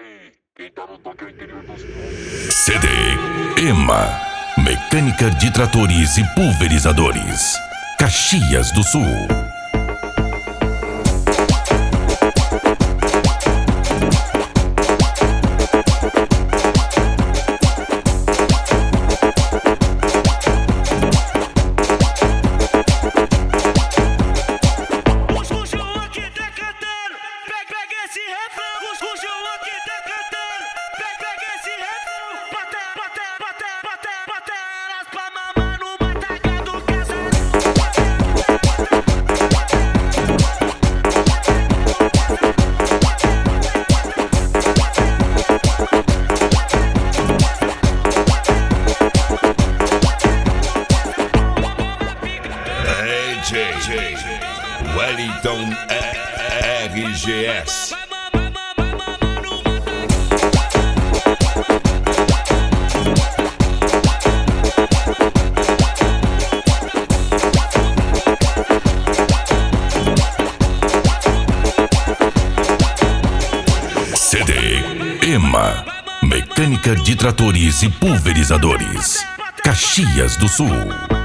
aí, quem tá no toque é o interior dos CD EMA, mecânica de tratores e pulverizadores, Caxias do Sul. DJ Wellington RGS. CD EMA, mecânica de tratores e pulverizadores, Caxias do Sul.